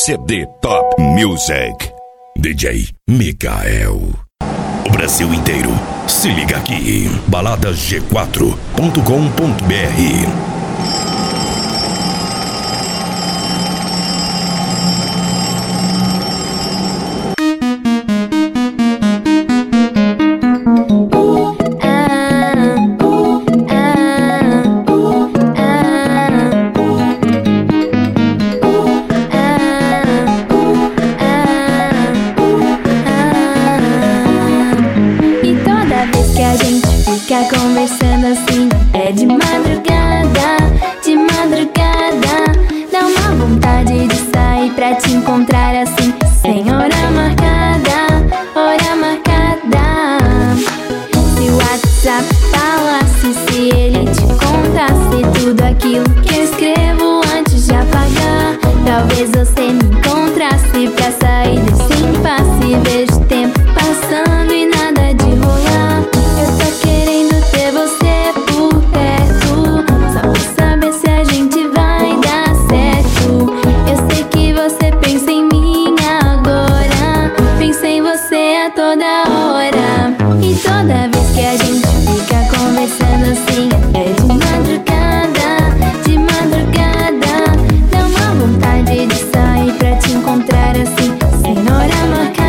CD Top Music. DJ Mikael. O Brasil inteiro, se liga aqui. baladasg4.com.br. Conversando assim, é de madrugada, dá uma vontade de sair pra te encontrar assim, sem hora marcada, Se o WhatsApp falasse, se ele te contasse tudo aquilo que eu escrevo antes de apagar, talvez você me encontrasse pra sair desse impasse. Vejo o tempo passando e nada de rolar. Eu tô querendo ter você por perto, só pra saber se a gente vai dar certo. Eu sei que você pensa em mim agora, pensa em você a toda hora. E toda vez que a gente fica conversando assim, é de madrugada, dá uma vontade de sair pra te encontrar assim, sem hora marcada.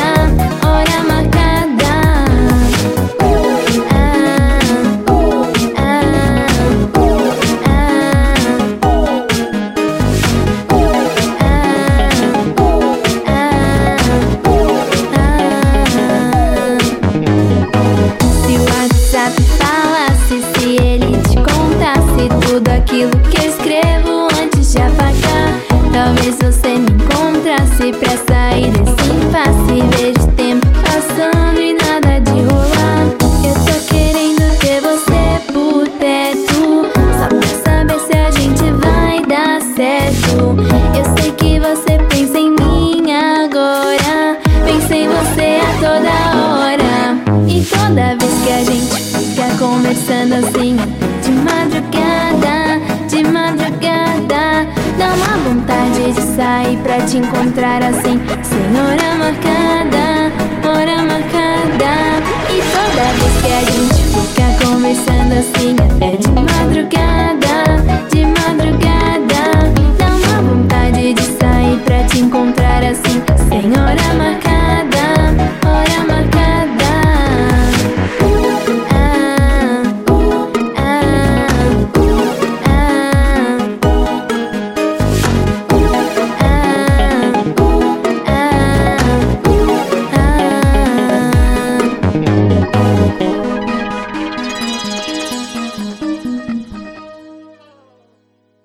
Tudo aquilo que eu escrevo antes de apagar, talvez você me encontrasse pra sair desse impasse. Vejo o tempo passando e nada de rolar. Eu tô querendo ter você por perto, só pra saber se a gente vai dar certo. Eu sei que você pensa em mim agora, pensa em você a toda hora. E toda vez que a gente fica conversando assim, de madrugada, dá uma vontade de sair pra te encontrar assim, sem hora marcada. E toda vez que a gente fica conversando assim, é de madrugada,